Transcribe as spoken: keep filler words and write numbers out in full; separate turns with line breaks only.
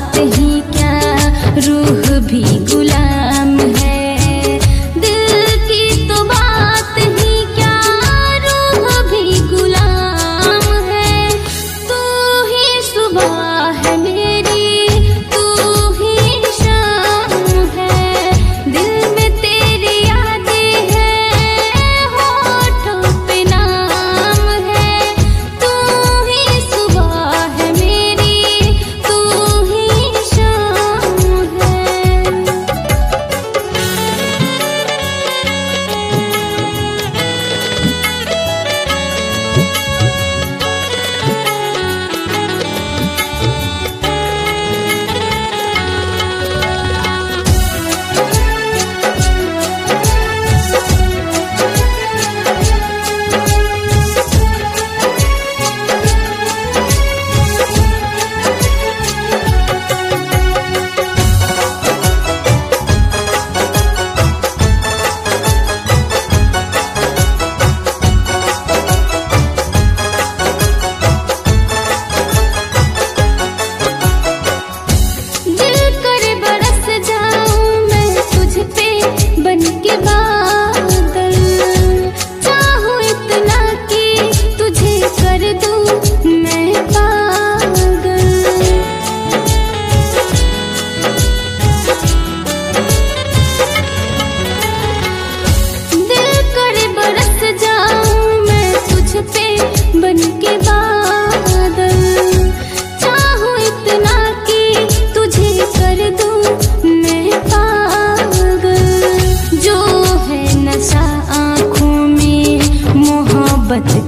बात ही क्या, रूह भी गुलाम है। दिल की तो बात ही क्या, रूह भी गुलाम है। तू ही सुबह है मेरी, तू ही शाम है। दिल में तेरी यादें हैं, होठों पे नाम है। तू ही सुबह है मेरी, तू ही शाम है। दिल करे बरस जाऊं मैं तुझ पे बनके बादल। चाहूं इतना कि तुझे कर दूं मैं पागल। दिल करे बरस जाऊं मैं तुझ पे बनके बादल। चाहूं इतना कि तुझे कर दूं मैं पागल। जो है नशा आँखों में मोहब्बत